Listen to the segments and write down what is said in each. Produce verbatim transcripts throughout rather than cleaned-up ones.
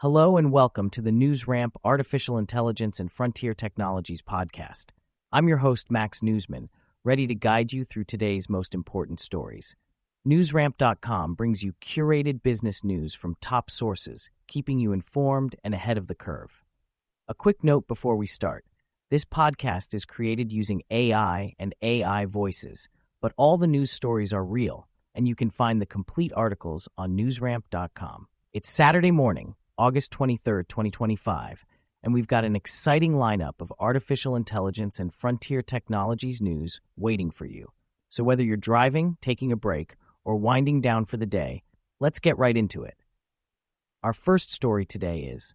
Hello and welcome to the NewsRamp Artificial Intelligence and Frontier Technologies podcast. I'm your host, Max Newsman, ready to guide you through today's most important stories. Newsramp dot com brings you curated business news from top sources, keeping you informed and ahead of the curve. A quick note before we start. This podcast is created using A I and A I voices, but all the news stories are real, and you can find the complete articles on Newsramp dot com. It's Saturday morning, August twenty-third, twenty twenty-five, and we've got an exciting lineup of artificial intelligence and frontier technologies news waiting for you. So whether you're driving, taking a break, or winding down for the day, let's get right into it. Our first story today is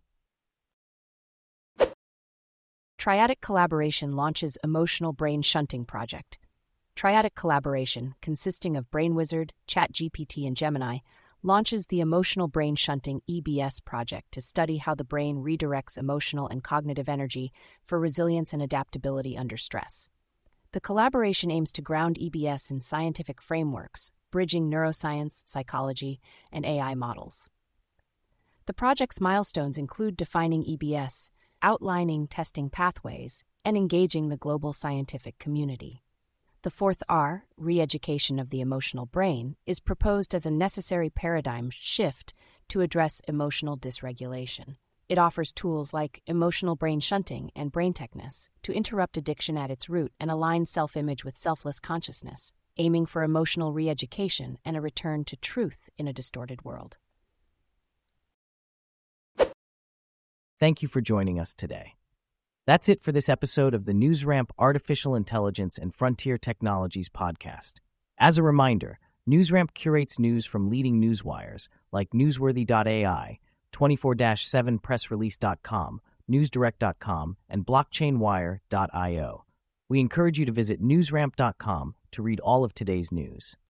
Triadic Collaboration launches Emotional Brain Shunting Project. Triadic Collaboration, consisting of BrainWizard, ChatGPT, and Gemini, launches the Emotional Brain Shunting E B S project to study how the brain redirects emotional and cognitive energy for resilience and adaptability under stress. The collaboration aims to ground E B S in scientific frameworks, bridging neuroscience, psychology, and A I models. The project's milestones include defining E B S, outlining testing pathways, and engaging the global scientific community. The fourth R, re-education of the emotional brain, is proposed as a necessary paradigm shift to address emotional dysregulation. It offers tools like emotional brain shunting and brain techness to interrupt addiction at its root and align self-image with selfless consciousness, aiming for emotional re-education and a return to truth in a distorted world. Thank you for joining us today. That's it for this episode of the NewsRamp Artificial Intelligence and Frontier Technologies podcast. As a reminder, NewsRamp curates news from leading newswires like Newsworthy dot A I, twenty-four seven press release dot com, newsdirect dot com, and blockchain wire dot io. We encourage you to visit newsramp dot com to read all of today's news.